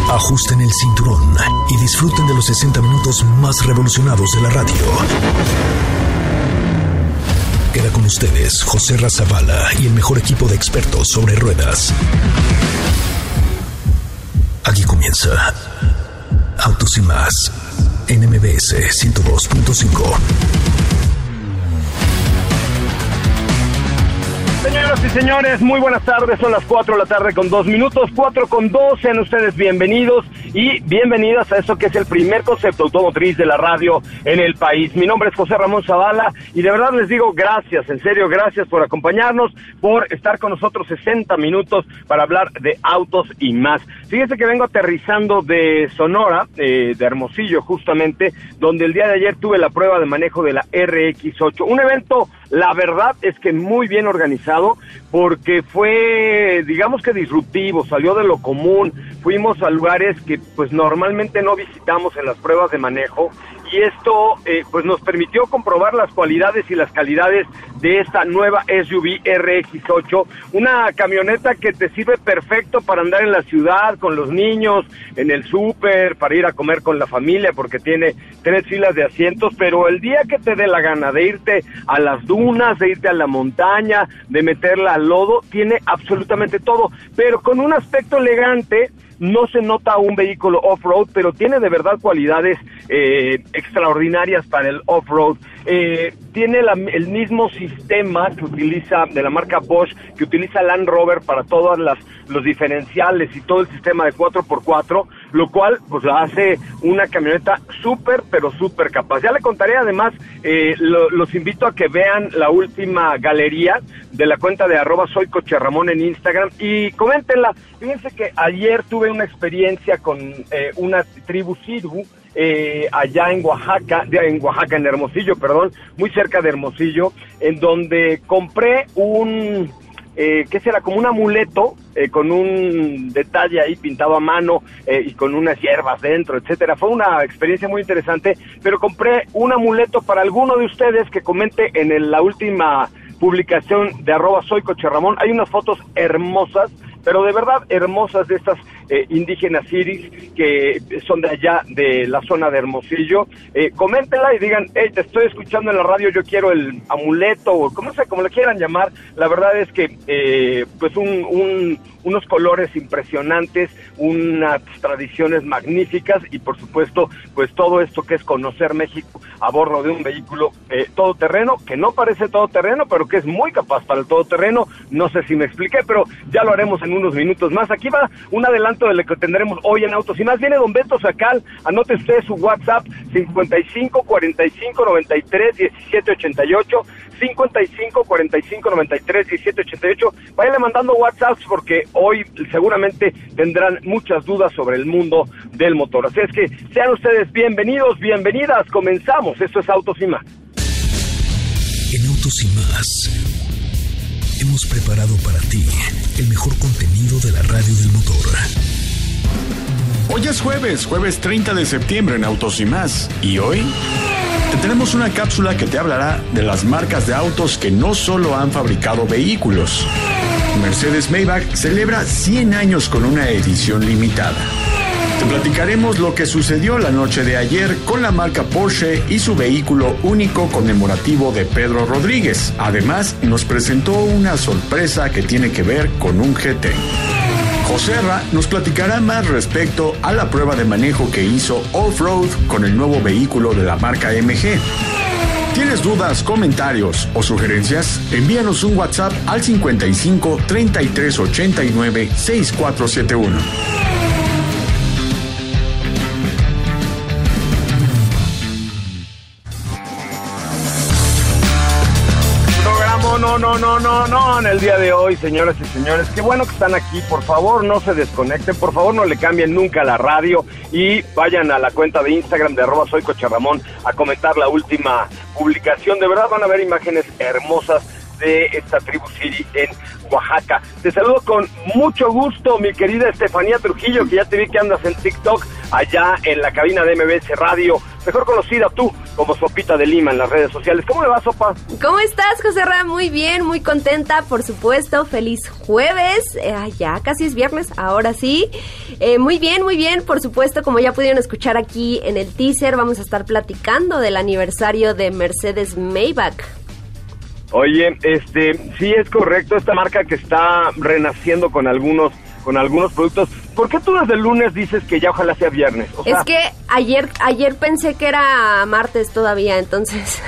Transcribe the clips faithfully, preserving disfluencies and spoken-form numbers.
Ajusten el cinturón y disfruten de los sesenta minutos más revolucionados de la radio. Queda con ustedes José Razabala y el mejor equipo de expertos sobre ruedas. Aquí comienza Autos y Más en M B S ciento dos punto cinco. Señoras y señores, muy buenas tardes, son las cuatro de la tarde con dos minutos, cuatro con dos, sean ustedes bienvenidos y bienvenidas a esto que es el primer concepto automotriz de la radio en el país. Mi nombre es José Ramón Zavala y de verdad les digo gracias, en serio, gracias por acompañarnos, por estar con nosotros sesenta minutos para hablar de autos y más. Fíjense que vengo aterrizando de Sonora, eh, de Hermosillo justamente, donde el día de ayer tuve la prueba de manejo de la R X ocho, un evento, la verdad es que muy bien organizado, porque fue, digamos que disruptivo, salió de lo común, fuimos a lugares que pues normalmente no visitamos en las pruebas de manejo, y esto eh, pues nos permitió comprobar las cualidades y las calidades de esta nueva S U V R X ocho, una camioneta que te sirve perfecto para andar en la ciudad, con los niños, en el súper, para ir a comer con la familia, porque tiene tres filas de asientos, pero el día que te dé la gana de irte a las dunas, de irte a la montaña, de meterla al lodo, tiene absolutamente todo, pero con un aspecto elegante. No se nota un vehículo off-road, pero tiene de verdad cualidades eh, extraordinarias para el off-road. Eh, tiene la, el mismo sistema que utiliza, de la marca Bosch, que utiliza Land Rover para todos los diferenciales y todo el sistema de cuatro por cuatro, lo cual pues la hace una camioneta súper, pero súper capaz. Ya le contaré además, eh, lo, los invito a que vean la última galería de la cuenta de arroba soy Coche Ramón en Instagram y coméntenla. Fíjense que ayer tuve una experiencia con eh, una tribu Sirgu, Eh, allá en Oaxaca, en Oaxaca, en Hermosillo, perdón, muy cerca de Hermosillo, en donde compré un, eh, ¿qué será? Como un amuleto, eh, con un detalle ahí pintado a mano, eh, y con unas hierbas dentro, etcétera. Fue una experiencia muy interesante, pero compré un amuleto para alguno de ustedes que comente en el, la última publicación de arroba soy Coche Ramón. Hay unas fotos hermosas, pero de verdad hermosas, de estas eh, indígenas siris que son de allá, de la zona de Hermosillo. Eh, coméntenla y digan, hey, te estoy escuchando en la radio, yo quiero el amuleto, o como sé, como le quieran llamar. La verdad es que, eh, pues, un, un, unos colores impresionantes, unas tradiciones magníficas y, por supuesto, pues todo esto que es conocer México a bordo de un vehículo eh, todoterreno, que no parece todoterreno, pero que es muy capaz para el todoterreno. No sé si me expliqué, pero ya lo haremos en unos minutos más. Aquí va un adelanto de lo que tendremos hoy en Autos y Más. Viene don Beto Sacal, anote usted su WhatsApp, cincuenta y cinco, cuarenta y cinco, noventa y tres, diecisiete ochenta y ocho, cincuenta y cinco, cuarenta y cinco, noventa y tres, diecisiete ochenta y ocho. Váyanle mandando WhatsApps porque hoy seguramente tendrán muchas dudas sobre el mundo del motor. Así es que sean ustedes bienvenidos, bienvenidas, comenzamos. Esto es Autos y Más. En Autos y Más hemos preparado para ti el mejor contenido de la radio del motor. Hoy es jueves, jueves treinta de septiembre en Autos y Más. Y hoy te tenemos una cápsula que te hablará de las marcas de autos que no solo han fabricado vehículos. Mercedes-Maybach celebra cien años con una edición limitada. Te platicaremos lo que sucedió la noche de ayer con la marca Porsche y su vehículo único conmemorativo de Pedro Rodríguez. Además, nos presentó una sorpresa que tiene que ver con un G T. Joserra nos platicará más respecto a la prueba de manejo que hizo off-road con el nuevo vehículo de la marca M G. ¿Tienes dudas, comentarios o sugerencias? Envíanos un WhatsApp al cincuenta y cinco, treinta y tres, ochenta y nueve, sesenta y cuatro setenta y uno. No, no, no, no, no, en el día de hoy, señoras y señores, qué bueno que están aquí. Por favor, no se desconecten, por favor, no le cambien nunca la radio y vayan a la cuenta de Instagram de arroba soy Coche Ramón a comentar la última publicación. De verdad van a ver imágenes hermosas de esta tribu Siri en Oaxaca. Te saludo con mucho gusto, mi querida Estefanía Trujillo, que ya te vi que andas en TikTok allá en la cabina de M B S Radio, mejor conocida tú como Sopita de Lima en las redes sociales. ¿Cómo le va, Sopa? ¿Cómo estás, José Ra? Muy bien, muy contenta, por supuesto. Feliz jueves. Eh, ya casi es viernes, ahora sí. Eh, muy bien, muy bien, por supuesto, como ya pudieron escuchar aquí en el teaser, vamos a estar platicando del aniversario de Mercedes Maybach. Oye, este, sí es correcto, esta marca que está renaciendo con algunos, con algunos productos. ¿Por qué tú desde el lunes dices que ya ojalá sea viernes? O sea, es que ayer, ayer pensé que era martes todavía, entonces,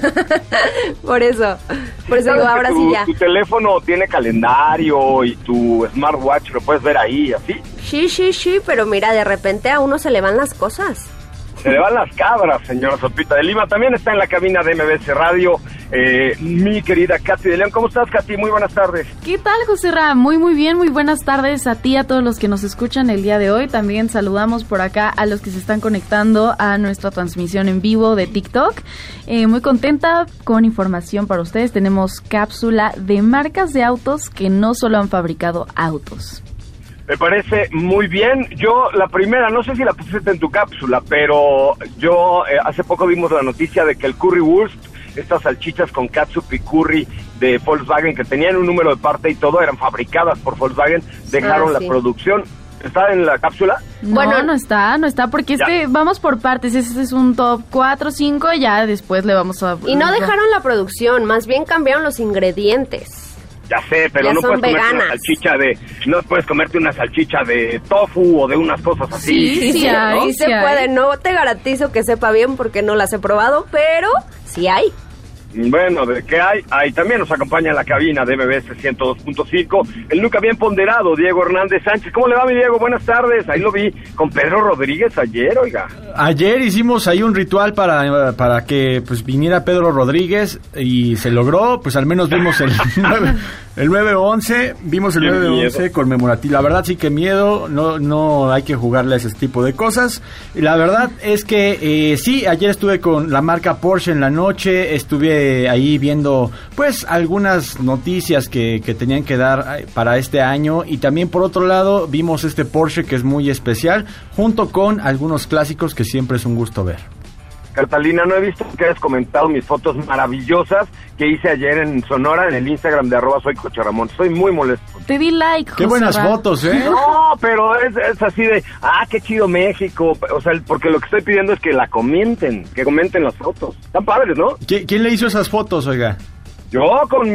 por eso, por eso digo, ahora tu, sí ya. Tu teléfono tiene calendario y tu smartwatch lo puedes ver ahí, ¿así? Sí, sí, sí, pero mira, de repente a uno se le van las cosas. Se le van las cabras, señora Sopita de Lima. También está en la cabina de M B S Radio eh, mi querida Katy de León. ¿Cómo estás, Katy? Muy buenas tardes. ¿Qué tal, José Ra? Muy, muy bien. Muy buenas tardes a ti, a todos los que nos escuchan el día de hoy. También saludamos por acá a los que se están conectando a nuestra transmisión en vivo de TikTok. Eh, muy contenta con información para ustedes. Tenemos cápsula de marcas de autos que no solo han fabricado autos. Me parece muy bien. Yo, la primera, no sé si la pusiste en tu cápsula, pero yo eh, hace poco vimos la noticia de que el Currywurst, estas salchichas con catsup y curry de Volkswagen, que tenían un número de parte y todo, eran fabricadas por Volkswagen, dejaron ah, sí. la producción. ¿Está en la cápsula? No, bueno, no está, no está, porque ya. Es que vamos por partes. Este es un top cuatro o cinco, ya después le vamos a... Y no dejaron la producción, más bien cambiaron los ingredientes. Ya sé, pero ya no puedes veganas. comerte una salchicha de, no puedes comerte una salchicha de tofu o de unas cosas así. Sí, sí, sí, hay, ¿no? sí se puede. No te garantizo que sepa bien porque no las he probado, pero sí hay. Bueno, ¿de qué hay? Ahí también nos acompaña en la cabina de M B S ciento dos punto cinco el nunca bien ponderado Diego Hernández Sánchez. ¿Cómo le va, mi Diego? Buenas tardes. Ahí lo vi con Pedro Rodríguez ayer, oiga. Ayer hicimos ahí un ritual para, para que pues viniera Pedro Rodríguez y se logró, pues al menos vimos el nueve, el nueve once, vimos el nueve once conmemorativo. La verdad sí que miedo, no no hay que jugarle a ese tipo de cosas. La verdad es que eh, sí, ayer estuve con la marca Porsche en la noche, estuve ahí viendo pues algunas noticias que, que tenían que dar para este año, y también por otro lado vimos este Porsche que es muy especial, junto con algunos clásicos que siempre es un gusto ver. Catalina, no he visto que hayas comentado mis fotos maravillosas que hice ayer en Sonora, en el Instagram de arroba soy Coche Ramón. Estoy muy molesto. Te di like, José. Qué buenas Ra. fotos, ¿eh? No, pero es, es así de, ah, qué chido México. O sea, porque lo que estoy pidiendo es que la comenten, que comenten las fotos. Están padres, ¿no? ¿Qui- ¿Quién le hizo esas fotos, oiga? Yo con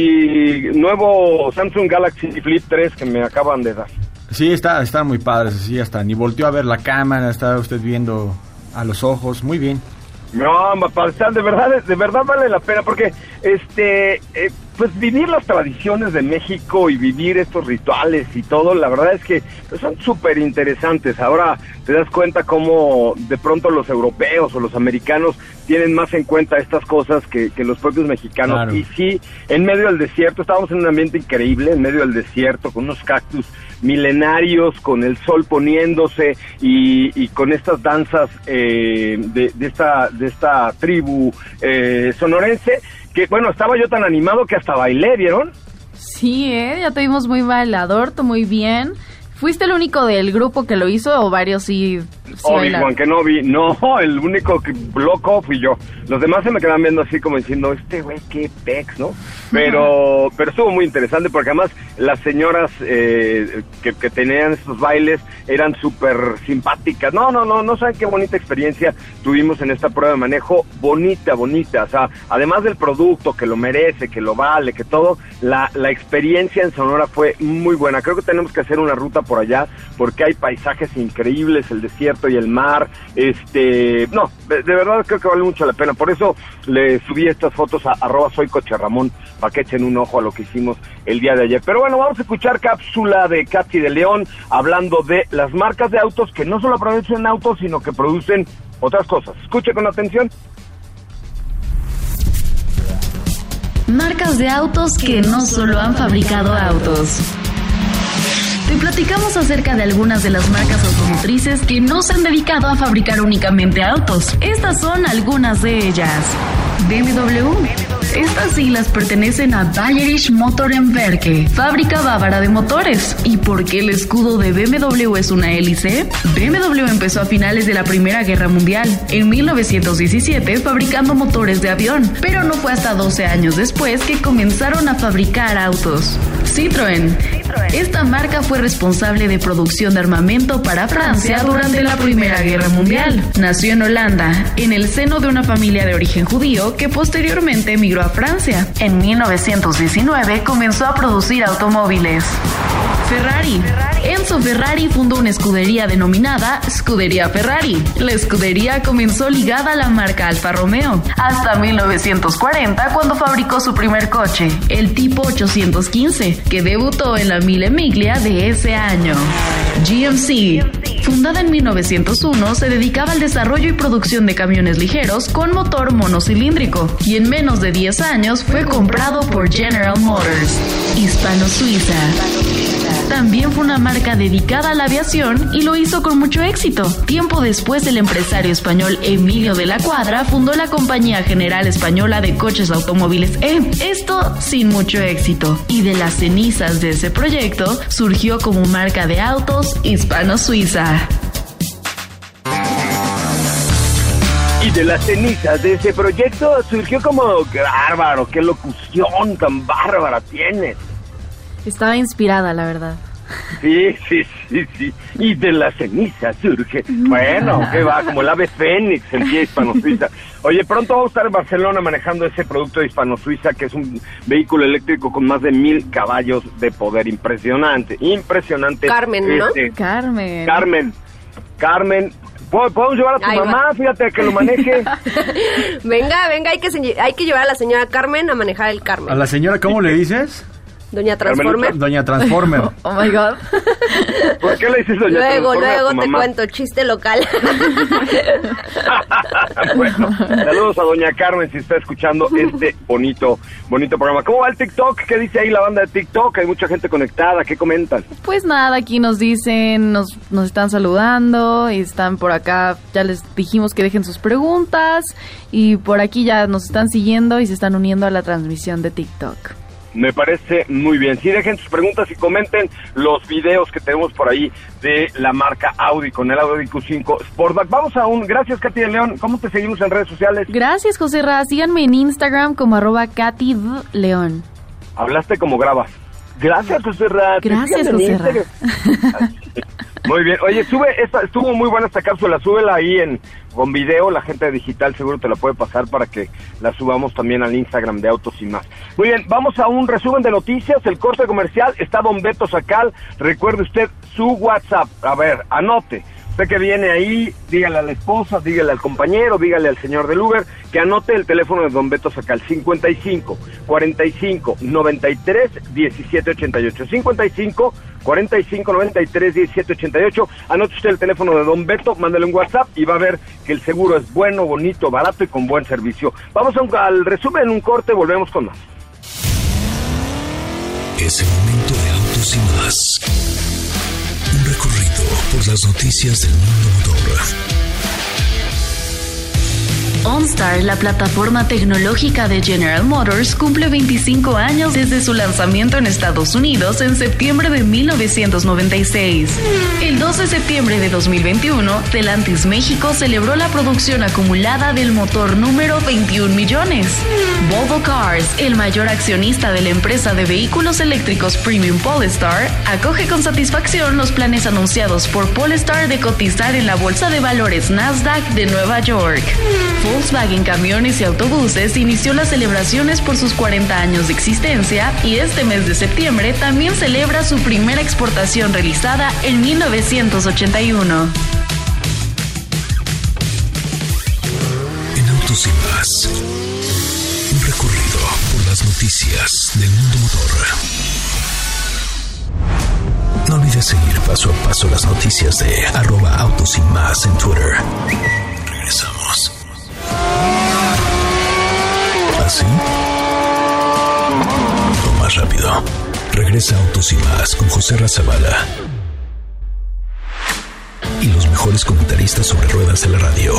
mi nuevo Samsung Galaxy Flip tres que me acaban de dar. Sí, está, está muy padres, sí, hasta ni volteó a ver la cámara, está usted viendo a los ojos, muy bien. No, papá, de verdad, de verdad vale la pena, porque este, eh, pues vivir las tradiciones de México y vivir estos rituales y todo, la verdad es que pues, son súper interesantes. Ahora te das cuenta cómo de pronto los europeos o los americanos tienen más en cuenta estas cosas que, que los propios mexicanos. Claro. Y sí, en medio del desierto, estábamos en un ambiente increíble, en medio del desierto, con unos cactus milenarios, con el sol poniéndose y, y con estas danzas eh, de, de esta de esta tribu eh, sonorense, que bueno, estaba yo tan animado que hasta bailé, ¿vieron? Sí, ¿eh? Ya te vimos muy bailador, tú muy bien. ¿Fuiste el único del grupo que lo hizo o varios sí? sí Obi-Wan Kenobi, no, el único que loco fui yo. Los demás se me quedan viendo así como diciendo, este güey qué pex, ¿no? Pero uh-huh. pero estuvo muy interesante porque además las señoras eh, que, que tenían estos bailes eran súper simpáticas. No, no, no, no saben qué bonita experiencia tuvimos en esta prueba de manejo. Bonita, bonita, o sea, además del producto que lo merece, que lo vale, que todo, la, la experiencia en Sonora fue muy buena. Creo que tenemos que hacer una ruta por allá porque hay paisajes increíbles, el desierto y el mar. Este, no, de, de verdad creo que vale mucho la pena. Por eso le subí estas fotos a arroba soy Coche Ramón para que echen un ojo a lo que hicimos el día de ayer. Pero bueno, vamos a escuchar cápsula de Katy de León hablando de las marcas de autos que no solo producen autos, sino que producen otras cosas. Escuche con atención. Marcas de autos que no solo han fabricado autos. te platicamos acerca de algunas de las marcas automotrices que no se han dedicado a fabricar únicamente autos. Estas son algunas de ellas. B M W. Estas siglas pertenecen a Bayerische Motorenwerke, fábrica bávara de motores. ¿Y por qué el escudo de B M W es una hélice? B M W empezó a finales de la Primera Guerra Mundial, en mil novecientos diecisiete, fabricando motores de avión, pero no fue hasta doce años después que comenzaron a fabricar autos. Citroën. Esta marca fue responsable de producción de armamento para Francia durante la Primera Guerra Mundial. Nació en Holanda, en el seno de una familia de origen judío que posteriormente emigró a Francia. En mil novecientos diecinueve comenzó a producir automóviles. Ferrari. Enzo Ferrari fundó una escudería denominada Scuderia Ferrari. La escudería comenzó ligada a la marca Alfa Romeo, hasta mil novecientos cuarenta, cuando fabricó su primer coche, el Tipo ochocientos quince, que debutó en la Mille Miglia de ese año. G M C. Fundada en mil novecientos uno, se dedicaba al desarrollo y producción de camiones ligeros con motor monocilíndrico, y en menos de diez años fue comprado por General Motors. Hispano-Suiza. También fue una marca dedicada a la aviación y lo hizo con mucho éxito. Tiempo después, el empresario español Emilio de la Cuadra fundó la Compañía General Española de Coches Automóviles E. Esto sin mucho éxito. Y de las cenizas de ese proyecto surgió como marca de autos Hispano-Suiza. Y de las cenizas de ese proyecto surgió como... ¡Qué bárbaro! ¡Qué locución tan bárbara tienes! Estaba inspirada, la verdad. Sí, sí, sí, sí. Y de la ceniza surge. Bueno, que va, como el ave fénix en pie Hispano-Suiza. Oye, pronto vamos a estar en Barcelona manejando ese producto de Hispano-Suiza, que es un vehículo eléctrico con más de mil caballos de poder. Impresionante, impresionante. Carmen, ¿no? Este, Carmen. Carmen, Carmen. ¿Podemos llevar a tu Ahí mamá? va. Fíjate, que lo maneje. Venga, venga, hay que, se- hay que llevar a la señora Carmen a manejar el Carmen. A la señora, ¿cómo le dices? Doña Transformer. Doña Transformer. Oh my God. ¿Por qué le dices doña Luego, Transformer a luego tu te mamá? cuento, chiste local. Bueno, saludos a doña Carmen si está escuchando este bonito, bonito programa. ¿Cómo va el TikTok? ¿Qué dice ahí la banda de TikTok? Hay mucha gente conectada, ¿qué comentan? Pues nada, aquí nos dicen, nos, nos están saludando y están por acá, ya les dijimos que dejen sus preguntas y por aquí ya nos están siguiendo y se están uniendo a la transmisión de TikTok. Me parece muy bien. Sí, dejen sus preguntas y comenten los videos que tenemos por ahí de la marca Audi con el Audi Q cinco Sportback. Vamos a un... Gracias, Katy de León. ¿Cómo te seguimos en redes sociales? Gracias, José Ra. Síganme en Instagram como arroba Katy D. León. Hablaste como grabas. Gracias, José Ra. Te Gracias, sigan en José Ra. Instagram. Muy bien. Oye, sube esta, estuvo muy buena esta cápsula. Súbela ahí en con video. La gente de digital seguro te la puede pasar para que la subamos también al Instagram de Autos y Más. Muy bien, vamos a un resumen de noticias. El corte comercial está don Beto Sacal. Recuerde usted su WhatsApp. A ver, anote. Usted que viene ahí, dígale a la esposa, dígale al compañero, dígale al señor del Uber, que anote el teléfono de don Beto Sacal, cincuenta y cinco, cuarenta y cinco, noventa y tres, diecisiete ochenta y ocho, cincuenta y cinco, cuarenta y cinco, noventa y tres, diecisiete ochenta y ocho. Anote usted el teléfono de don Beto, mándale un WhatsApp y va a ver que el seguro es bueno, bonito, barato y con buen servicio. Vamos a un, al resumen, un corte, volvemos con más. Es el momento de Autos y Más. Un recorrido por las noticias del mundo motor. OnStar, la plataforma tecnológica de General Motors, cumple veinticinco años desde su lanzamiento en Estados Unidos en septiembre de mil novecientos noventa y seis. El dos de septiembre de dos mil veintiuno, Stellantis México celebró la producción acumulada del motor número veintiún millones. Volvo Cars, el mayor accionista de la empresa de vehículos eléctricos Premium Polestar, acoge con satisfacción los planes anunciados por Polestar de cotizar en la Bolsa de Valores Nasdaq de Nueva York. Volkswagen Camiones y Autobuses inició las celebraciones por sus cuarenta años de existencia y este mes de septiembre también celebra su primera exportación realizada en mil novecientos ochenta y uno. En Autos y Más, un recorrido por las noticias del mundo motor. No olvides seguir paso a paso las noticias de arroba Autos y Más en Twitter. Regresamos. ¿Así? O más rápido. Regresa Autos y Más con José Razabala y los mejores comentaristas sobre ruedas de la radio.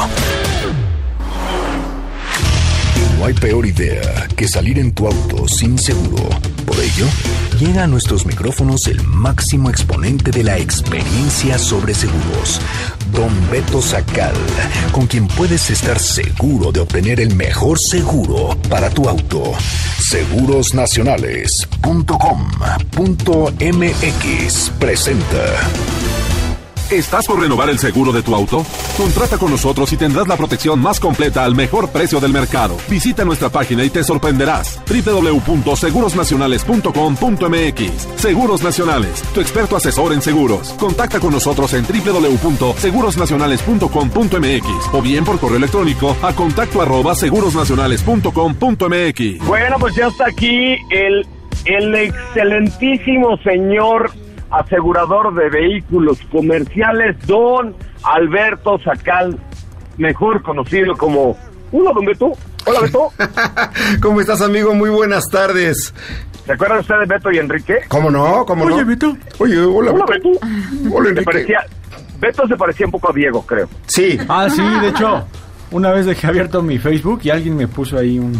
No hay peor idea que salir en tu auto sin seguro. Por ello, llega a nuestros micrófonos el máximo exponente de la experiencia sobre seguros, Don Beto Sacal, con quien puedes estar seguro de obtener el mejor seguro para tu auto. seguros nacionales punto com punto m x presenta. ¿Estás por renovar el seguro de tu auto? Contrata con nosotros y tendrás la protección más completa al mejor precio del mercado. Visita nuestra página y te sorprenderás. doble u doble u doble u punto seguros nacionales punto com punto m x. Seguros Nacionales, tu experto asesor en seguros. Contacta con nosotros en doble u doble u doble u punto seguros nacionales punto com punto m x o bien por correo electrónico a contacto arroba seguros nacionales punto com punto m x. Bueno, pues ya está aquí el, el excelentísimo señor asegurador de vehículos comerciales, don Alberto Sacal, mejor conocido como... Hola, don Beto. Hola, Beto. ¿Cómo estás, amigo? Muy buenas tardes. ¿Se acuerdan ustedes de Beto y Enrique? ¿Cómo no? ¿Cómo Oye, no? Beto. Oye, hola, Hola, Beto. Beto. Hola, Se Enrique. parecía... Beto se parecía un poco a Diego, creo. Sí. Ah, sí, de hecho, una vez dejé abierto mi Facebook y alguien me puso ahí un...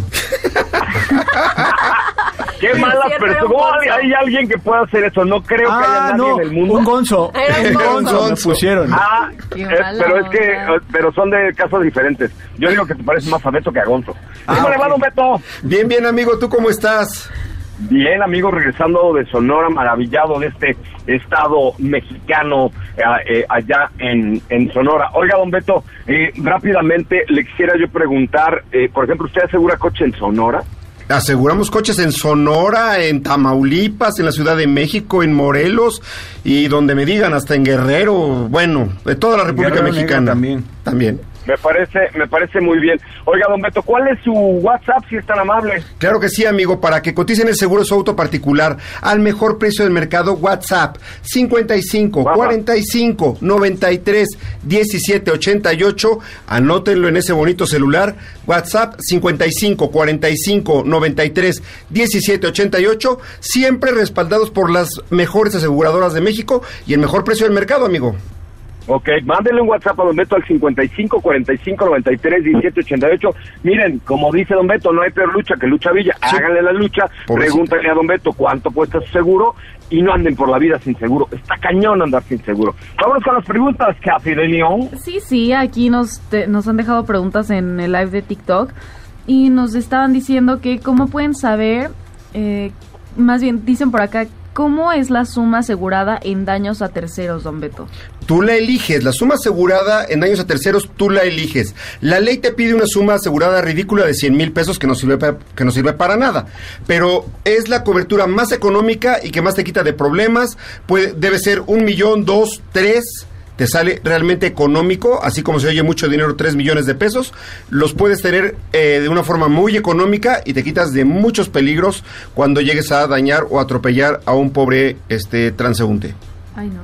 Qué mala persona. Hay alguien que pueda hacer eso. No creo que haya Ah, nadie no, en el mundo. un gonzo. Era un Un gonzo me gonzo. pusieron. Ah, Qué eh, mala pero es que, onda. eh, pero son de casos diferentes. Yo digo que te parece más a Beto que a Gonzo. Ah, ¿Cómo le va, ok. don Beto? Bien, bien, amigo. ¿Tú cómo estás? Bien, amigo, regresando de Sonora, maravillado de este estado mexicano eh, eh, allá en, en Sonora. Oiga, don Beto, eh, rápidamente le quisiera yo preguntar, eh, por ejemplo, ¿usted asegura coche en Sonora? Aseguramos coches en Sonora, en Tamaulipas, en la Ciudad de México, en Morelos y donde me digan, hasta en Guerrero, bueno, de toda la República Guerrero Negro Mexicana. también. También. Me parece, me parece muy bien. Oiga, don Beto, ¿cuál es su WhatsApp, si es tan amable? Claro que sí, amigo, para que coticen el seguro de su auto particular al mejor precio del mercado, WhatsApp cincuenta y cinco, cuarenta y cinco, noventa y tres, diecisiete, ochenta y ocho, anótenlo en ese bonito celular, WhatsApp cincuenta y cinco, cuarenta y cinco, noventa y tres, diecisiete, ochenta y ocho, siempre respaldados por las mejores aseguradoras de México y el mejor precio del mercado, amigo. Ok, mándenle un WhatsApp a don Beto al cincuenta y cinco, cuarenta y cinco, noventa y tres, diecisiete, ochenta y ocho. Miren, como dice don Beto, no hay peor lucha que lucha Villa. Sí. Háganle la lucha, Pobrecito. pregúntenle a don Beto cuánto cuesta su seguro y no anden por la vida sin seguro. Está cañón andar sin seguro. Vámonos con las preguntas, Cathy de León. Sí, sí, aquí nos, te- nos han dejado preguntas en el live de TikTok y nos estaban diciendo que cómo pueden saber, eh, más bien dicen por acá, ¿cómo es la suma asegurada en daños a terceros, don Beto? Tú la eliges, la suma asegurada en daños a terceros, tú la eliges. La ley te pide una suma asegurada ridícula de cien mil pesos que no sirve pa- que no sirve para nada, pero es la cobertura más económica y que más te quita de problemas. Puede, debe ser un millón, dos, tres. Te sale realmente económico, así como se oye mucho dinero, tres millones de pesos. Los puedes tener eh, de una forma muy económica y te quitas de muchos peligros cuando llegues a dañar o atropellar a un pobre este transeúnte. Ay, no.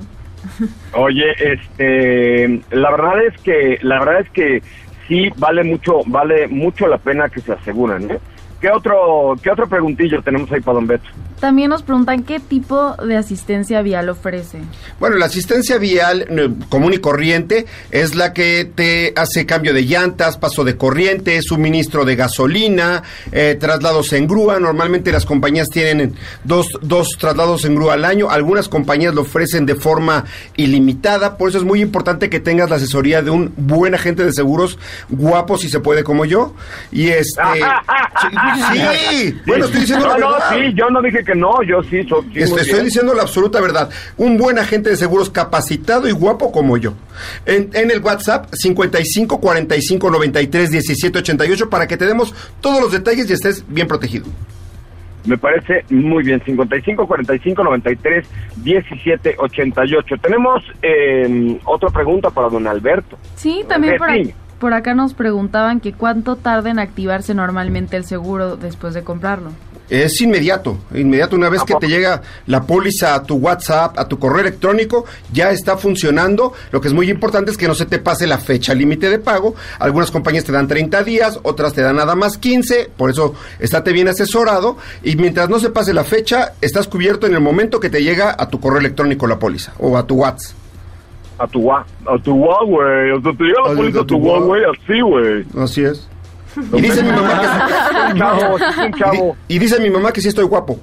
Oye, este, la verdad es que, la verdad es que sí vale mucho, vale mucho la pena que se aseguren, ¿eh? ¿Qué otro, qué otro preguntillo tenemos ahí para don Beto? También nos preguntan qué tipo de asistencia vial ofrece. Bueno, la asistencia vial eh, común y corriente es la que te hace cambio de llantas, paso de corriente, suministro de gasolina, eh, traslados en grúa. Normalmente las compañías tienen dos, dos traslados en grúa al año. Algunas compañías lo ofrecen de forma ilimitada. Por eso es muy importante que tengas la asesoría de un buen agente de seguros, guapo si se puede como yo. Y este... sí, sí, bueno, estoy diciendo No, la no, verdad. sí, yo no dije que no, yo sí, so- sí, Este, muy estoy bien. diciendo la absoluta verdad. Un buen agente de seguros capacitado y guapo como yo. En, en el WhatsApp cincuenta y cinco, cuarenta y cinco, noventa y tres, diecisiete, ochenta y ocho para que te demos todos los detalles y estés bien protegido. Me parece muy bien. cincuenta y cinco, cuarenta y cinco, noventa y tres, diecisiete, ochenta y ocho. Tenemos eh, otra pregunta para don Alberto. Sí, también por, Betín. ac- por acá nos preguntaban que cuánto tarda en activarse normalmente el seguro después de comprarlo. Es inmediato, inmediato. Una vez que te llega la póliza a tu WhatsApp, a tu correo electrónico, ya está funcionando. Lo que es muy importante es que no se te pase la fecha límite de pago. Algunas compañías te dan treinta días, otras te dan nada más quince, por eso estate bien asesorado. Y mientras no se pase la fecha, estás cubierto en el momento que te llega a tu correo electrónico la póliza, o a tu WhatsApp. A tu wa, a tu wa, güey. O sea, te llega la póliza a tu wa, güey, así, güey. Así es. Y dice mi mamá que chavo, un chavo. Y, y dice mi mamá que sí estoy guapo.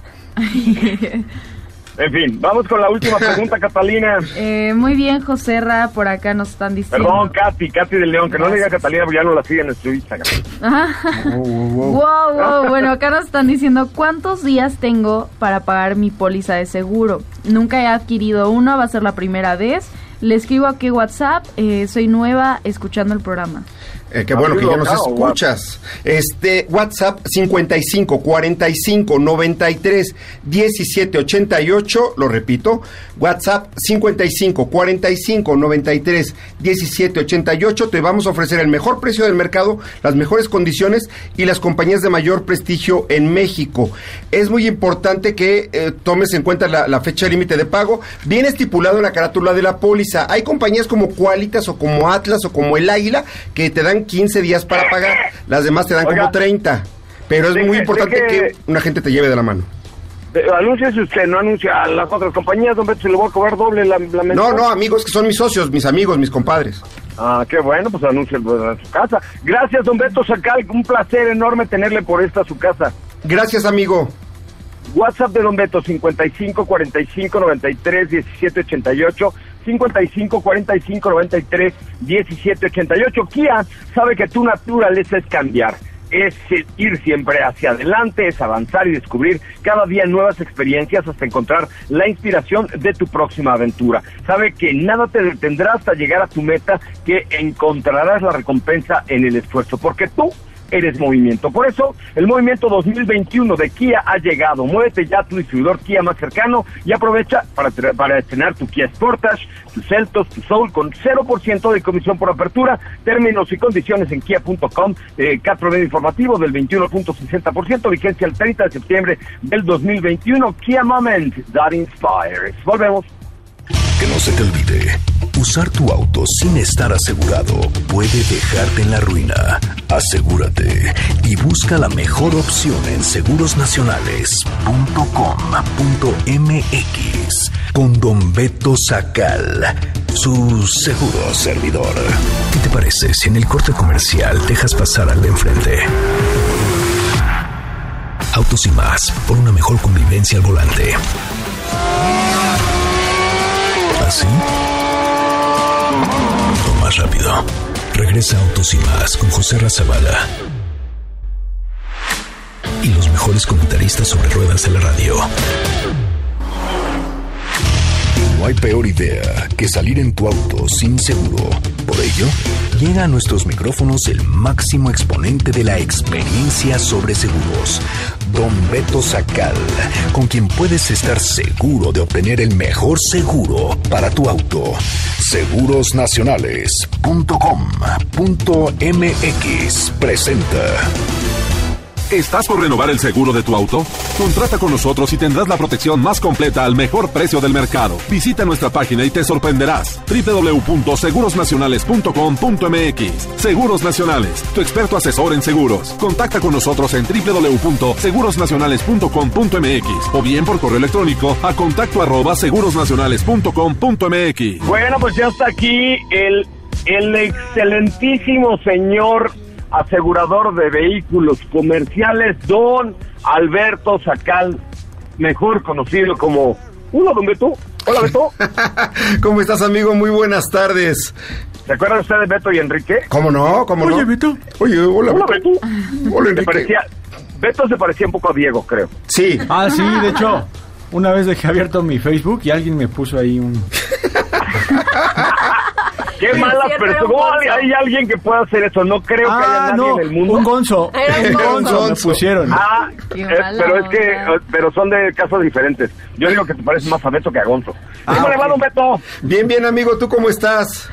En fin, vamos con la última pregunta, Catalina. Eh, muy bien, Joserra, por acá nos están diciendo. Perdón, Katy, Katy del León, que no le diga Catalina, porque ya no la siguen en su Instagram. Ajá. Wow, wow, wow. Wow, wow. Bueno, acá nos están diciendo cuántos días tengo para pagar mi póliza de seguro. Nunca he adquirido uno, va a ser la primera vez. Le escribo aquí WhatsApp, eh, soy nueva escuchando el programa. Eh, qué bueno que ya nos escuchas. Este, WhatsApp cincuenta y cinco, cuarenta y cinco, noventa y tres, diecisiete, ochenta y ocho, lo repito, WhatsApp cincuenta y cinco, cuarenta y cinco, noventa y tres, diecisiete, ochenta y ocho, te vamos a ofrecer el mejor precio del mercado, las mejores condiciones y las compañías de mayor prestigio en México. Es muy importante que eh, tomes en cuenta la, la fecha límite de pago, bien estipulado en la carátula de la póliza. Hay compañías como Qualitas o como Atlas o como El Águila que te dan quince días para pagar, las demás te dan Oiga, como treinta, pero es deje, muy importante deje, que una gente te lleve de la mano. Anúnciese usted, no anuncia a las otras compañías, don Beto, se le va a cobrar doble la, la mensualidad. No, no, amigos, que son mis socios, mis amigos, mis compadres. Ah, qué bueno, pues anuncie en su casa. Gracias, don Beto Sacal, un placer enorme tenerle por esta su casa. Gracias, amigo. WhatsApp de don Beto, cincuenta y cinco, cuarenta y cinco, noventa y tres, diecisiete, ochenta y ocho, cincuenta y cinco, cuarenta y cinco, noventa y tres, diecisiete, ochenta y ocho. Kia sabe que tu naturaleza es cambiar, es ir siempre hacia adelante, es avanzar y descubrir cada día nuevas experiencias hasta encontrar la inspiración de tu próxima aventura. Sabe que nada te detendrá hasta llegar a tu meta, que encontrarás la recompensa en el esfuerzo, porque tú eres movimiento. Por eso, el movimiento dos mil veintiuno de Kia ha llegado. Muévete ya a tu distribuidor Kia más cercano y aprovecha para, para estrenar tu Kia Sportage, tu Seltos, tu Soul con cero por ciento de comisión por apertura. Términos y condiciones en kia punto com. Eh, Cat promedio informativo del veintiuno punto sesenta por ciento. Vigencia el treinta de septiembre del dos mil veintiuno. Kia Moment that inspires. Volvemos. Que no se te olvide, usar tu auto sin estar asegurado puede dejarte en la ruina. Asegúrate y busca la mejor opción en seguros nacionales punto com punto m x con don Beto Sacal, su seguro servidor. ¿Qué te parece si en el corte comercial dejas pasar al de enfrente? Autos y más, por una mejor convivencia al volante. ¿Así? O más rápido. Regresa Autos y Más con José Razabala y los mejores comentaristas sobre ruedas de la radio. No hay peor idea que salir en tu auto sin seguro. Por ello, llega a nuestros micrófonos el máximo exponente de la experiencia sobre seguros, don Beto Sacal, con quien puedes estar seguro de obtener el mejor seguro para tu auto. seguros nacionales punto com punto m x presenta. ¿Estás por renovar el seguro de tu auto? Contrata con nosotros y tendrás la protección más completa al mejor precio del mercado. Visita nuestra página y te sorprenderás. doble u doble u doble u punto seguros nacionales punto com punto m x. Seguros Nacionales, tu experto asesor en seguros. Contacta con nosotros en doble u doble u doble u punto seguros nacionales punto com punto m x o bien por correo electrónico a contacto arroba seguros nacionales punto com punto m x. Bueno, pues ya está aquí el, el excelentísimo señor asegurador de vehículos comerciales, don Alberto Sacal, mejor conocido como... Hola, don Beto. Hola, Beto. ¿Cómo estás, amigo? Muy buenas tardes. ¿Se acuerdan ustedes de Beto y Enrique? ¿Cómo no? ¿Cómo Oye, no? Beto. Oye, hola, hola Beto. Beto. Hola, Enrique. Se parecía, Beto se parecía un poco a Diego, creo. Sí. Ah, sí, de hecho, una vez dejé abierto mi Facebook y alguien me puso ahí un... Qué mala persona. Hay alguien que pueda hacer eso. No creo ah, que haya nadie no, en el mundo. Un gonzo. Era un gonzo. Me pusieron. Ah, eh, pero es que, pero son de casos diferentes. Yo digo que te parece más a Beto que a Gonzo. Ah, ¿Cómo okay. le va, don Beto? Bien, bien, amigo. ¿Tú cómo estás?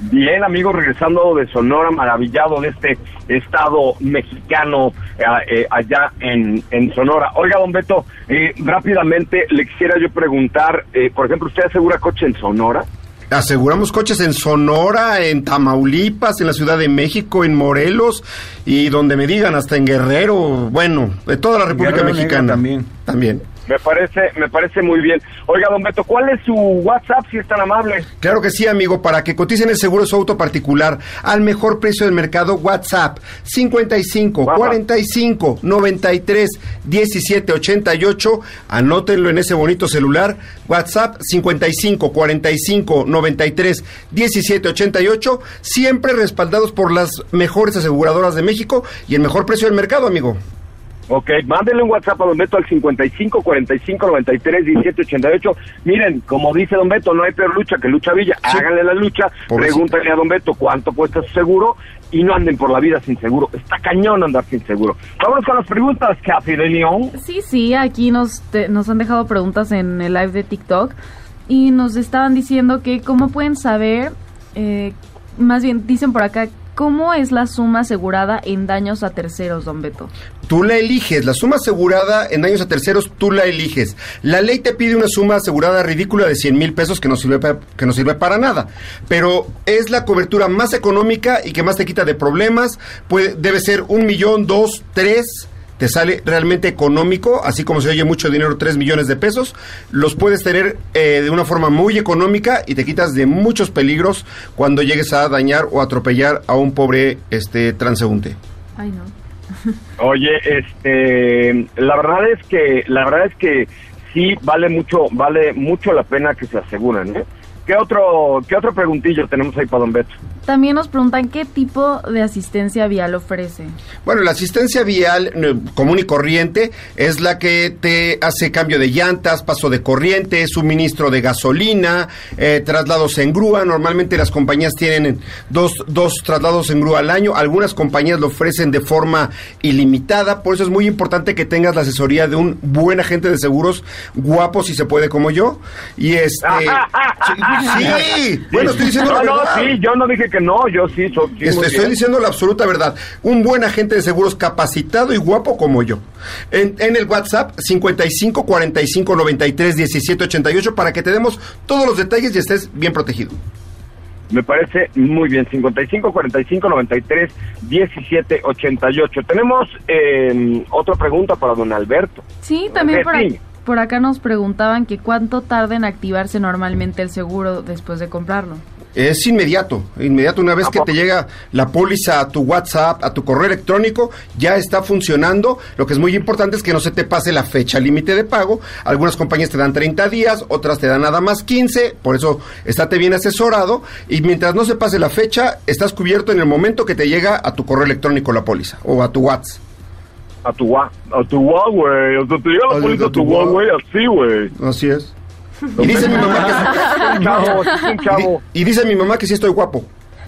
Bien, amigos, regresando de Sonora, maravillado de este estado mexicano eh, eh, allá en, en Sonora. Oiga, don Beto, eh, rápidamente le quisiera yo preguntar, eh, por ejemplo, ¿usted asegura coche en Sonora? Aseguramos coches en Sonora, en Tamaulipas, en la Ciudad de México, en Morelos y donde me digan, hasta en Guerrero, bueno, de toda la República Guerrero Mexicana. También. También. Me parece, me parece muy bien. Oiga, don Beto, ¿cuál es su WhatsApp, si es tan amable? Claro que sí, amigo, para que coticen el seguro de su auto particular al mejor precio del mercado, WhatsApp cincuenta y cinco, cuarenta y cinco, noventa y tres, diecisiete, ochenta y ocho, anótenlo en ese bonito celular, WhatsApp cincuenta y cinco, cuarenta y cinco, noventa y tres, diecisiete, ochenta y ocho, siempre respaldados por las mejores aseguradoras de México y el mejor precio del mercado, amigo. Ok, mándenle un WhatsApp a don Beto al cincuenta y cinco, cuarenta y cinco, noventa y tres, diecisiete, ochenta y ocho. Miren, como dice don Beto, no hay peor lucha que lucha Villa. Sí. Háganle la lucha, pobrecito. Pregúntenle a don Beto cuánto cuesta su seguro y no anden por la vida sin seguro. Está cañón andar sin seguro. Vámonos con las preguntas, Kathy de León. Sí, sí, aquí nos, te, nos han dejado preguntas en el live de TikTok y nos estaban diciendo que cómo pueden saber, eh, más bien dicen por acá, ¿cómo es la suma asegurada en daños a terceros, don Beto? Tú la eliges, la suma asegurada en daños a terceros, tú la eliges. La ley te pide una suma asegurada ridícula de cien mil pesos que no sirve pa, que no sirve para nada, pero es la cobertura más económica y que más te quita de problemas. Puede, debe ser un millón, dos, tres... te sale realmente económico, así como se oye mucho dinero, tres millones de pesos, los puedes tener eh, de una forma muy económica y te quitas de muchos peligros cuando llegues a dañar o atropellar a un pobre este transeúnte. Ay, no. Oye, este, la verdad es que, la verdad es que sí vale mucho, vale mucho la pena que se aseguren, ¿eh? ¿Qué otro, qué otro preguntillo tenemos ahí para don Beto? También nos preguntan qué tipo de asistencia vial ofrece. Bueno, la asistencia vial eh, común y corriente es la que te hace cambio de llantas, paso de corriente, suministro de gasolina, eh, traslados en grúa. Normalmente las compañías tienen dos, dos traslados en grúa al año. Algunas compañías lo ofrecen de forma ilimitada. Por eso es muy importante que tengas la asesoría de un buen agente de seguros, guapo si se puede como yo. Y este... sí, sí, bueno, estoy diciendo no, la verdad. No, sí, yo no dije que no, yo sí, soy, sí estoy, estoy diciendo la absoluta verdad. Un buen agente de seguros capacitado y guapo como yo. En, en el WhatsApp cincuenta y cinco, cuarenta y cinco, noventa y tres, diecisiete, ochenta y ocho para que te demos todos los detalles y estés bien protegido. Me parece muy bien. Cincuenta y cinco, cuarenta y cinco, noventa y tres, diecisiete, ochenta y ocho. Tenemos eh, otra pregunta para don Alberto. Sí, también por ahí. Por acá nos preguntaban que cuánto tarda en activarse normalmente el seguro después de comprarlo. Es inmediato, inmediato. Una vez que te llega la póliza a tu WhatsApp, a tu correo electrónico, ya está funcionando. Lo que es muy importante es que no se te pase la fecha límite de pago. Algunas compañías te dan treinta días, otras te dan nada más quince, por eso estate bien asesorado. Y mientras no se pase la fecha, estás cubierto en el momento que te llega a tu correo electrónico la póliza, o a tu WhatsApp. A tu wa, a tu wa, güey. O sea, te llega la póliza a tu wa, güey, así, güey. Así es. Y dice mi mamá que un chavo, un chavo. Y, y dice mi mamá que sí estoy guapo.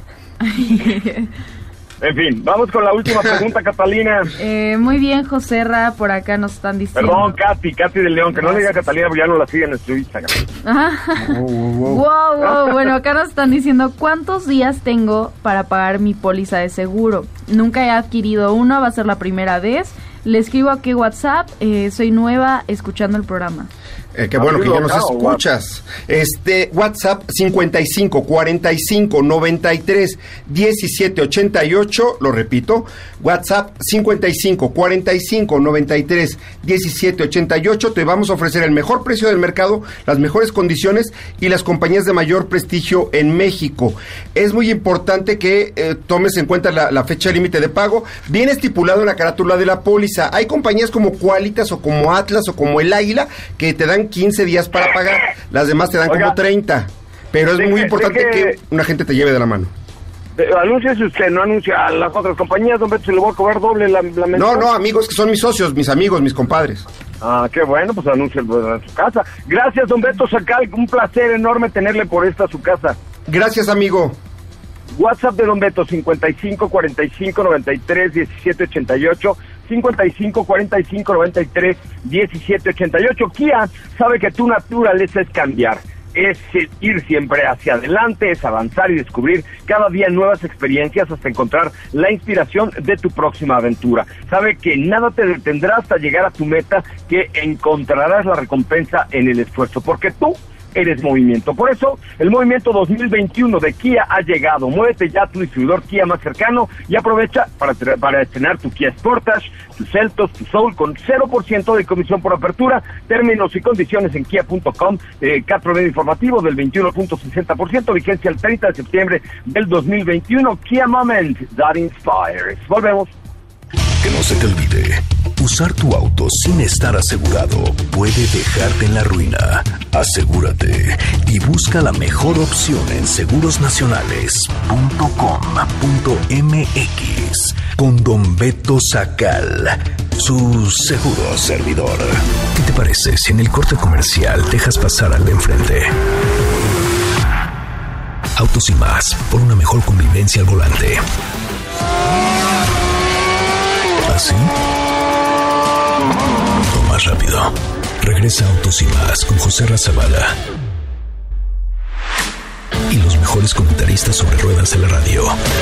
En fin, vamos con la última pregunta, Catalina. Eh, muy bien, Joserra, por acá nos están diciendo. Perdón, Katy, Katy de León, que no le diga Catalina porque ya no la siguen en su Instagram. Ajá. Wow, wow, wow. wow, bueno, acá nos están diciendo cuántos días tengo para pagar mi póliza de seguro. Nunca he adquirido uno, va a ser la primera vez. Le escribo aquí WhatsApp, eh, soy nueva escuchando el programa. Eh, qué bueno que ya nos escuchas. Este WhatsApp cincuenta y cinco, cuarenta y cinco, noventa y tres, diecisiete, ochenta y ocho, lo repito, WhatsApp cincuenta y cinco, cuarenta y cinco, noventa y tres, diecisiete, ochenta y ocho, te vamos a ofrecer el mejor precio del mercado, las mejores condiciones y las compañías de mayor prestigio en México. Es muy importante que eh, tomes en cuenta la, la fecha límite de pago, bien estipulado en la carátula de la póliza. Hay compañías como Qualitas o como Atlas o como El Águila que te dan quince días para pagar, las demás te dan Oiga, como treinta, pero es deje, muy importante deje, que una gente te lleve de la mano. Anúnciese usted, no anuncia a las otras compañías, don Beto, se le va a cobrar doble la, la mensual. No, no, amigos, que son mis socios, mis amigos, mis compadres. Ah, qué bueno, pues anuncia en su casa. Gracias, don Beto Sacal, un placer enorme tenerle por esta su casa. Gracias, amigo. WhatsApp de don Beto, cincuenta y cinco, cuarenta y cinco, noventa y tres, diecisiete, ochenta y ocho, cincuenta y cinco, cuarenta y cinco, noventa y tres, diecisiete, ochenta y ocho. Kia sabe que tu naturaleza es cambiar. es ir siempre hacia adelante, es avanzar y descubrir cada día nuevas experiencias hasta encontrar la inspiración de tu próxima aventura. Sabe que nada te detendrá hasta llegar a tu meta, que encontrarás la recompensa en el esfuerzo, porque tú eres movimiento. Por eso, el movimiento dos mil veintiuno de Kia ha llegado. Muévete ya a tu distribuidor Kia más cercano y aprovecha para, para estrenar tu Kia Sportage, tu Seltos, tu Soul con cero por ciento de comisión por apertura. Términos y condiciones en kia punto com. Eh, Cat promedio informativo del veintiuno punto sesenta por ciento, vigencia el treinta de septiembre del dos mil veintiuno. Kia Moment that inspires. Volvemos. Que no se te olvide, usar tu auto sin estar asegurado puede dejarte en la ruina. Asegúrate y busca la mejor opción en seguros nacionales punto com punto m x con Don Beto Sacal, su seguro servidor. ¿Qué te parece si en el corte comercial dejas pasar al de enfrente? Autos y más, por una mejor convivencia al volante. ¿Así? O más rápido. Regresa Autos y Más con José Razabala y los mejores comentaristas sobre ruedas de la radio.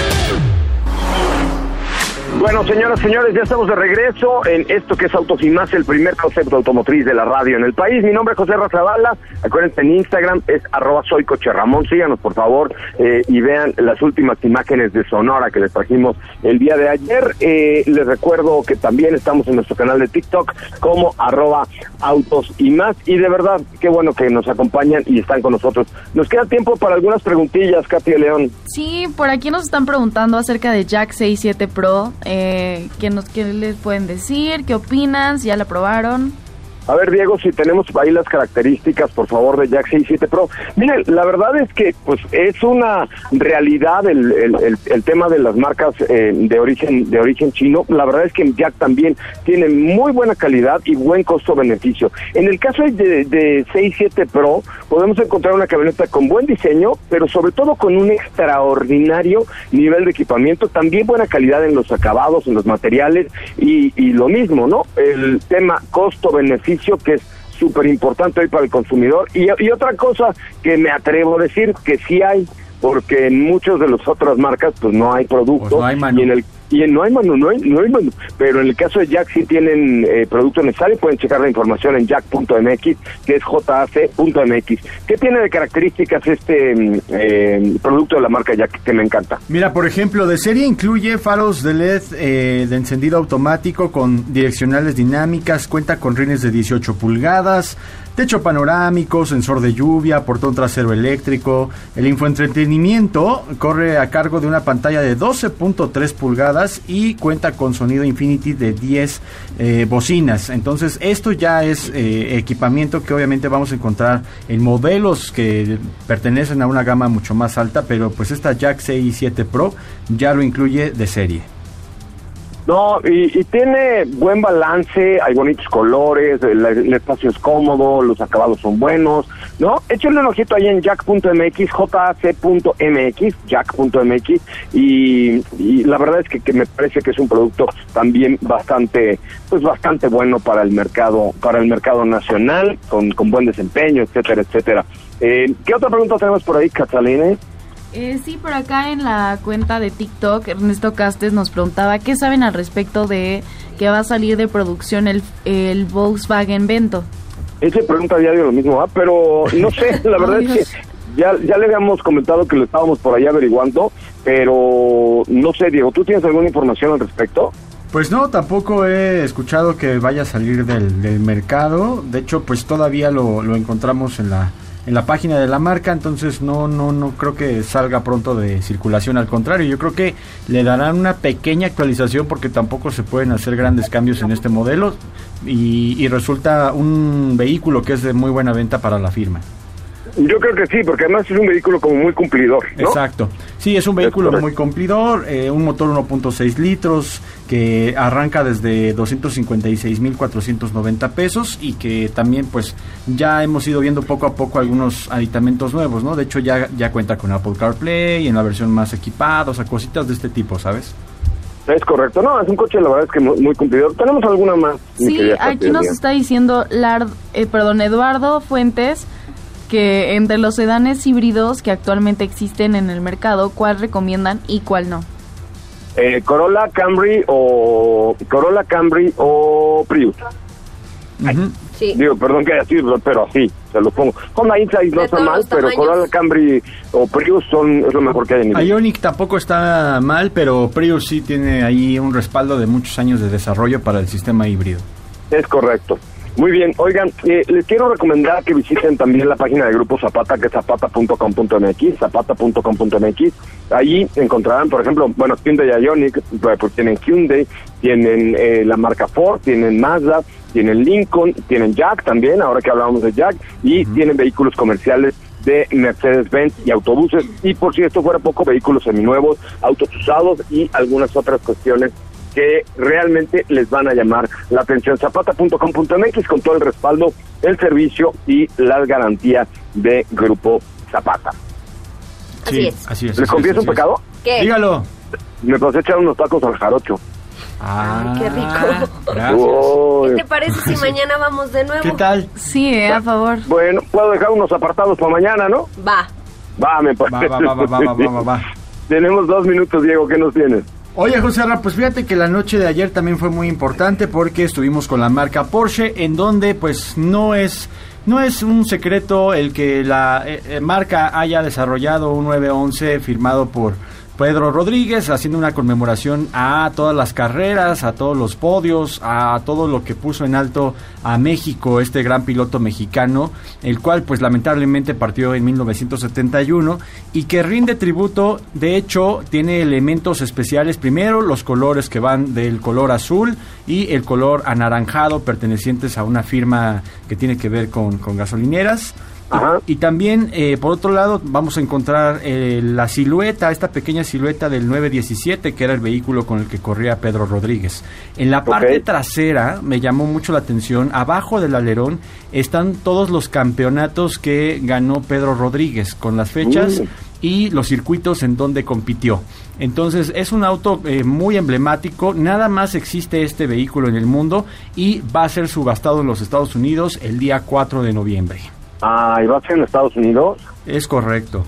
Bueno, señoras, señores, ya estamos de regreso en esto que es Autos y Más, el primer concepto automotriz de la radio en el país. Mi nombre es José Razabala. Acuérdense, en Instagram es arroba soy Coche Ramón. Síganos, por favor, eh, y vean las últimas imágenes de Sonora que les trajimos el día de ayer. Eh, les recuerdo que también estamos en nuestro canal de TikTok como arroba Autos y Más. Y de verdad, qué bueno que nos acompañan y están con nosotros. Nos queda tiempo para algunas preguntillas, Katy León. Sí, por aquí nos están preguntando acerca de Jack seis siete Pro. Eh, ¿qué, nos, ¿Qué les pueden decir? ¿Qué opinan? ¿Si ya la probaron? A ver, Diego, si tenemos ahí las características, por favor, de Jack seis siete Pro. Miren, la verdad es que pues es una realidad el, el, el, el tema de las marcas eh, de origen de origen chino. La verdad es que Jack también tiene muy buena calidad y buen costo-beneficio. En el caso de, de seis siete Pro, podemos encontrar una camioneta con buen diseño, pero sobre todo con un extraordinario nivel de equipamiento, también buena calidad en los acabados, en los materiales, y, y lo mismo, ¿no? El tema costo-beneficio, que es súper importante hoy para el consumidor. Y, y otra cosa que me atrevo a decir, que sí hay, porque en muchas de las otras marcas pues no hay producto, pues no hay mano. y en el y en, no hay mano, no hay, no hay mano, pero en el caso de Jack sí tienen eh, producto necesario. Pueden checar la información en jack punto m x, que es j a c punto m x. ¿Qué tiene de características este eh, producto de la marca Jack que me encanta? Mira, por ejemplo, de serie incluye faros de L E D eh, de encendido automático con direccionales dinámicas, cuenta con rines de dieciocho pulgadas, techo panorámico, sensor de lluvia, portón trasero eléctrico. El infoentretenimiento corre a cargo de una pantalla de doce punto tres pulgadas y cuenta con sonido Infinity de diez eh, bocinas. Entonces, esto ya es eh, equipamiento que obviamente vamos a encontrar en modelos que pertenecen a una gama mucho más alta, pero pues esta Jack seis siete Pro ya lo incluye de serie. No, y, y tiene buen balance, hay bonitos colores, el, el espacio es cómodo, los acabados son buenos, ¿no? Échenle un ojito ahí en jack punto m x, j a c punto m x, jack punto m x, y, y la verdad es que, que me parece que es un producto también bastante, pues bastante bueno para el mercado, para el mercado nacional, con, con buen desempeño, etcétera, etcétera. Eh, ¿Qué otra pregunta tenemos por ahí, Catalina? Eh, sí, por acá en la cuenta de TikTok, Ernesto Castes nos preguntaba qué saben al respecto de que va a salir de producción el, el Volkswagen Vento. Ese pregunta diario lo mismo, ¿ah? Pero no sé, la verdad es que ya, ya le habíamos comentado que lo estábamos por ahí averiguando, pero no sé, Diego, ¿tú tienes alguna información al respecto? Pues no, tampoco he escuchado que vaya a salir del, del mercado. De hecho, pues todavía lo, lo encontramos en la... en la página de la marca, entonces no no no creo que salga pronto de circulación. Al contrario, yo creo que le darán una pequeña actualización porque tampoco se pueden hacer grandes cambios en este modelo y, y resulta un vehículo que es de muy buena venta para la firma. Yo creo que sí, porque además es un vehículo como muy cumplidor, ¿no? Exacto. Sí, es un vehículo es muy cumplidor, eh, un motor uno punto seis litros que arranca desde doscientos cincuenta y seis mil cuatrocientos noventa pesos y que también pues ya hemos ido viendo poco a poco algunos aditamentos nuevos, ¿no? De hecho ya, ya cuenta con Apple CarPlay en la versión más equipada, o sea, cositas de este tipo, ¿sabes? Es correcto, no, es un coche la verdad es que muy, muy cumplidor. ¿Tenemos alguna más? Sí, aquí nos está diciendo Lard, eh, perdón, Eduardo Fuentes, que entre los sedanes híbridos que actualmente existen en el mercado, ¿cuál recomiendan y cuál no? Eh, Corolla, Camry o Corolla, Camry o Prius. Uh-huh. Sí. Digo, perdón que haya sido, pero así, se lo pongo. Honda Insight no está mal, pero Corolla, Camry o Prius son es lo mejor que hay en el Ioniq tampoco está mal, pero Prius sí tiene ahí un respaldo de muchos años de desarrollo para el sistema híbrido. Es correcto. Muy bien, oigan, eh, les quiero recomendar que visiten también la página de Grupo Zapata, que es zapata punto com punto m x, zapata punto com punto m x. Ahí encontrarán, por ejemplo, bueno, Hyundai Ioniq, pues tienen Hyundai, tienen eh, la marca Ford, tienen Mazda, tienen Lincoln, tienen Jack también, ahora que hablábamos de Jack, y uh-huh. tienen vehículos comerciales de Mercedes-Benz y autobuses, y por si esto fuera poco, vehículos seminuevos, autos usados y algunas otras cuestiones que realmente les van a llamar la atención. zapata punto com punto m x con todo el respaldo, el servicio y las garantías de Grupo Zapata. Así sí, es. Así es. ¿Les confieso un pecado? ¿Qué? Dígalo. Me pasé a echar unos tacos al jarocho. Ah, ay, qué rico. Gracias. Oh, ¿Qué te parece si mañana vamos de nuevo? ¿Qué tal? Sí, eh, a favor. Bueno, puedo dejar unos apartados para mañana, ¿no? Va. Va, me parece. Va, va, va, va, va, va, va, va. Tenemos dos minutos, Diego, ¿qué nos tienes? Oye, José Ra, pues fíjate que la noche de ayer también fue muy importante porque estuvimos con la marca Porsche, en donde pues no es no es un secreto el que la eh, marca haya desarrollado un nueve once firmado por Pedro Rodríguez, haciendo una conmemoración a todas las carreras, a todos los podios, a todo lo que puso en alto a México, este gran piloto mexicano, el cual pues lamentablemente partió en mil novecientos setenta y uno y que rinde tributo. De hecho tiene elementos especiales, primero los colores que van del color azul y el color anaranjado pertenecientes a una firma que tiene que ver con, con gasolineras. Ajá. Y también, eh, por otro lado, vamos a encontrar eh, la silueta, esta pequeña silueta del nueve diecisiete, que era el vehículo con el que corría Pedro Rodríguez. En la parte okay. trasera, me llamó mucho la atención, abajo del alerón, están todos los campeonatos que ganó Pedro Rodríguez, con las fechas uh. y los circuitos en donde compitió. Entonces, es un auto eh, muy emblemático, nada más existe este vehículo en el mundo y va a ser subastado en los Estados Unidos el día cuatro de noviembre. Ah, ¿y va a ser en Estados Unidos? Es correcto.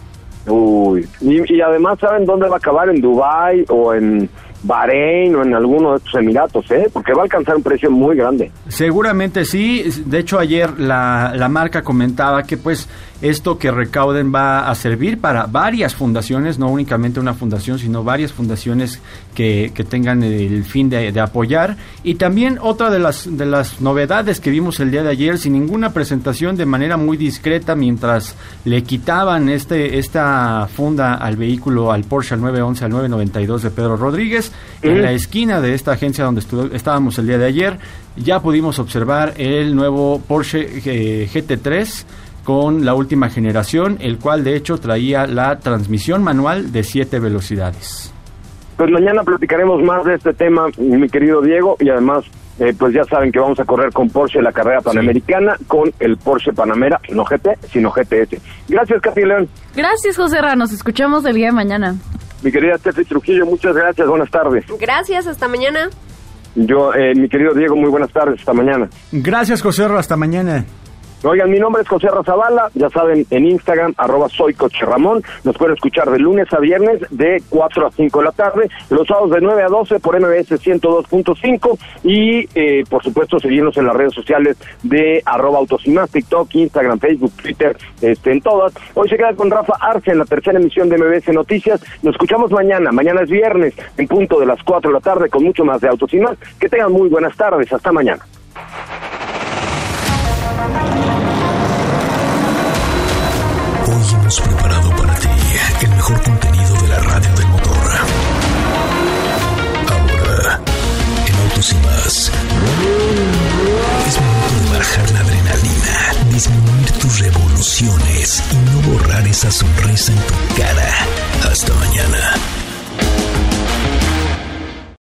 Uy, y, y además, ¿saben dónde va a acabar? ¿En Dubái o en Bahrein o en alguno de estos Emiratos, eh? Porque va a alcanzar un precio muy grande. Seguramente sí. De hecho, ayer la, la marca comentaba que pues esto que recauden va a servir para varias fundaciones, no únicamente una fundación, sino varias fundaciones que, que tengan el fin de, de apoyar. Y también otra de las, de las novedades que vimos el día de ayer, sin ninguna presentación, de manera muy discreta, mientras le quitaban este esta funda al vehículo, al Porsche, al nueve once, al nueve noventa y dos de Pedro Rodríguez, ¿Mm? En la esquina de esta agencia donde estu- estábamos el día de ayer, ya pudimos observar el nuevo Porsche eh, G T tres con la última generación, el cual de hecho traía la transmisión manual de siete velocidades. Pues mañana platicaremos más de este tema, mi querido Diego, y además, eh, pues ya saben que vamos a correr con Porsche la carrera panamericana, sí. con el Porsche Panamera, no G T, sino G T S. Gracias, Katy León. Gracias, José Ra, nos escuchamos el día de mañana. Mi querida Steffi Trujillo, muchas gracias, buenas tardes. Gracias, hasta mañana. Yo, eh, mi querido Diego, muy buenas tardes, hasta mañana. Gracias, José Ra, hasta mañana. Oigan, mi nombre es José Razabala, ya saben, en Instagram, arroba soy Coche Ramón. Nos pueden escuchar de lunes a viernes de cuatro a cinco de la tarde, los sábados de nueve a doce por M B S ciento dos punto cinco y, eh, por supuesto, seguirnos en las redes sociales de arroba Autos y Más, TikTok, Instagram, Facebook, Twitter, este, en todas. Hoy se queda con Rafa Arce en la tercera emisión de M B S Noticias. Nos escuchamos mañana, mañana es viernes, en punto de las cuatro de la tarde, con mucho más de Autos y Más. Que tengan muy buenas tardes, hasta mañana. Hoy hemos preparado para ti el mejor contenido de la radio del motor. Ahora, en Autos y Más, es momento de bajar la adrenalina, disminuir tus revoluciones y no borrar esa sonrisa en tu cara. Hasta mañana.